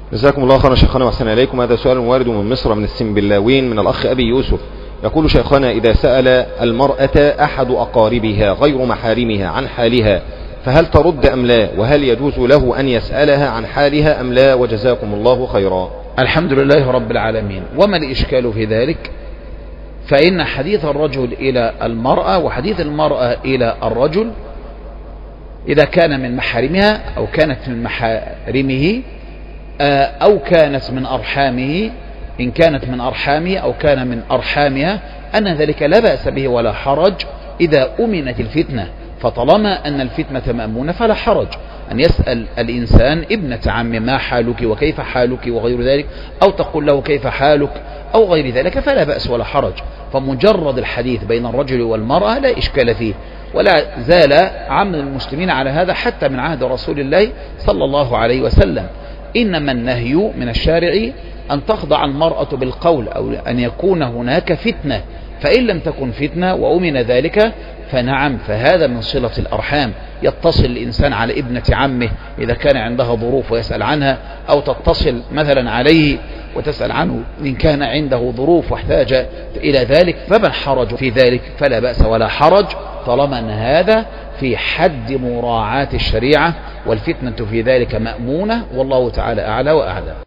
جزاكم الله خيرا شيخنا واحسن اليكم. هذا سؤال وارد من مصر من السنبلاوين من الاخ ابي يوسف، يقول: شيخنا، اذا سأل المرأة احد اقاربها غير محارمها عن حالها فهل ترد ام لا؟ وهل يجوز له ان يسألها عن حالها ام لا؟ وجزاكم الله خيرا. الحمد لله رب العالمين. وما الاشكال في ذلك؟ فإن حديث الرجل إلى المرأة وحديث المرأة إلى الرجل إذا كان من محارمها أو كانت من محارمه أو كانت من أرحامه، إن كانت من أرحامه أو كان من أرحامها، أن ذلك لا بأس به ولا حرج إذا أمنت الفتنة. فطالما أن الفتنة مأمونة فلا حرج أن يسأل الإنسان ابنة عم ما حالك وكيف حالك وغير ذلك، أو تقول له كيف حالك أو غير ذلك، فلا بأس ولا حرج. فمجرد الحديث بين الرجل والمرأة لا إشكال فيه، ولا زال عام المسلمين على هذا حتى من عهد رسول الله صلى الله عليه وسلم. إنما النهي من الشارع أن تخضع المرأة بالقول أو أن يكون هناك فتنة، فإن لم تكن فتنة وأمن ذلك فنعم، فهذا من صلة الأرحام. يتصل الإنسان على ابنة عمه إذا كان عندها ظروف ويسأل عنها، أو تتصل مثلا عليه وتسأل عنه إن كان عنده ظروف واحتاج إلى ذلك، فما الحرج في ذلك؟ فلا بأس ولا حرج طالما أن هذا في حد مراعاة الشريعة، والفتنة في ذلك مأمونة، والله تعالى أعلى وأعلم.